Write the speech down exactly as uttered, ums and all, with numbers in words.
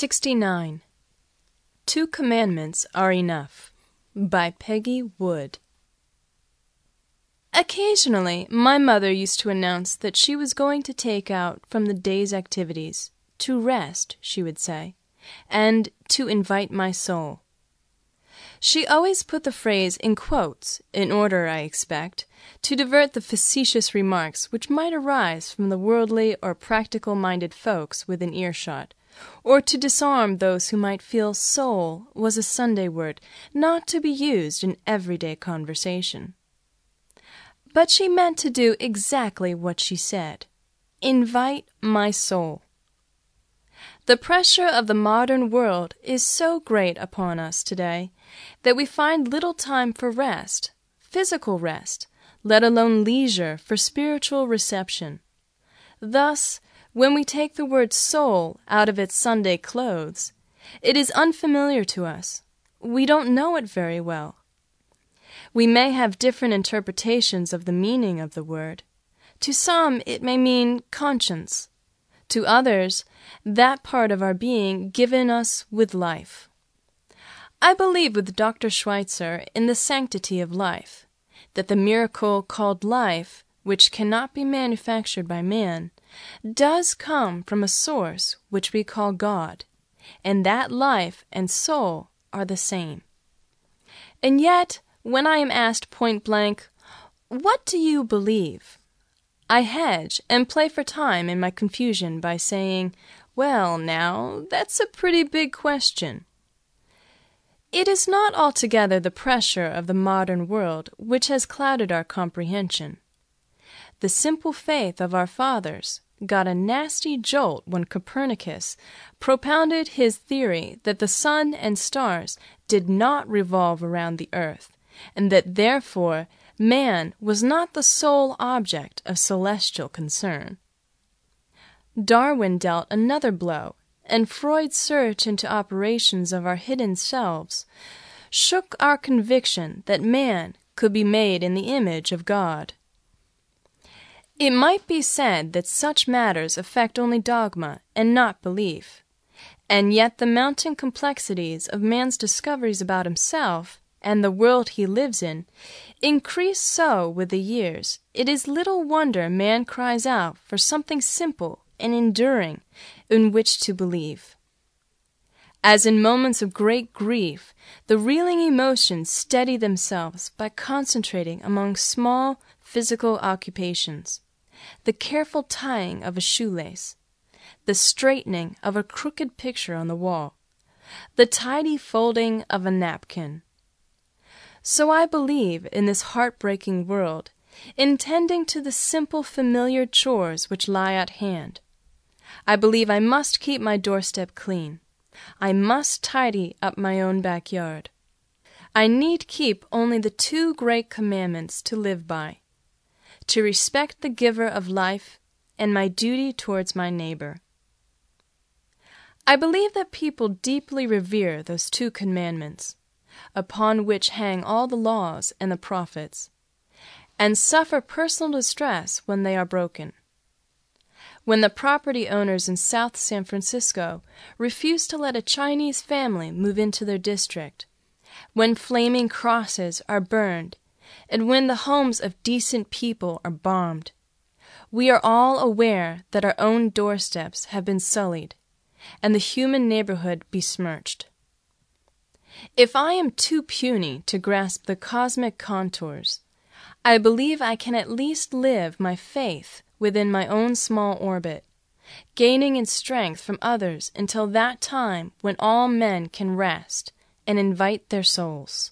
sixty-nine. Two Commandments Are Enough by Peggy Wood. Occasionally, my mother used to announce that she was going to take out from the day's activities, to rest, she would say, and to invite my soul. She always put the phrase in quotes, in order, I expect, to divert the facetious remarks which might arise from the worldly or practical-minded folks within earshot, or to disarm those who might feel soul was a Sunday word not to be used in everyday conversation. But she meant to do exactly what she said. Invite my soul. The pressure of the modern world is so great upon us today that we find little time for rest, physical rest, let alone leisure for spiritual reception. Thus, when we take the word soul out of its Sunday clothes, it is unfamiliar to us. We don't know it very well. We may have different interpretations of the meaning of the word. To some it may mean conscience. To others, that part of our being given us with life. I believe with Doctor Schweitzer in the sanctity of life, that the miracle called life, which cannot be manufactured by man, does come from a source which we call God, and that life and soul are the same. And yet, when I am asked point blank, "What do you believe?" I hedge and play for time in my confusion by saying, "Well, now, that's a pretty big question." It is not altogether the pressure of the modern world which has clouded our comprehension. The simple faith of our fathers got a nasty jolt when Copernicus propounded his theory that the sun and stars did not revolve around the earth, and that therefore man was not the sole object of celestial concern. Darwin dealt another blow, and Freud's search into operations of our hidden selves shook our conviction that man could be made in the image of God. It might be said that such matters affect only dogma and not belief, and yet the mounting complexities of man's discoveries about himself and the world he lives in increase so with the years, it is little wonder man cries out for something simple and enduring in which to believe. As in moments of great grief, the reeling emotions steady themselves by concentrating among small physical occupations, the careful tying of a shoelace, the straightening of a crooked picture on the wall, the tidy folding of a napkin. So I believe in this heartbreaking world, intending to the simple familiar chores which lie at hand. I believe I must keep my doorstep clean. I must tidy up my own backyard. I need keep only the two great commandments to live by, to respect the giver of life and my duty towards my neighbor. I believe that people deeply revere those two commandments, upon which hang all the laws and the prophets, and suffer personal distress when they are broken. When the property owners in South San Francisco refuse to let a Chinese family move into their district, when flaming crosses are burned, and when the homes of decent people are bombed, we are all aware that our own doorsteps have been sullied, and the human neighborhood besmirched. If I am too puny to grasp the cosmic contours, I believe I can at least live my faith within my own small orbit, gaining in strength from others until that time when all men can rest and invite their souls.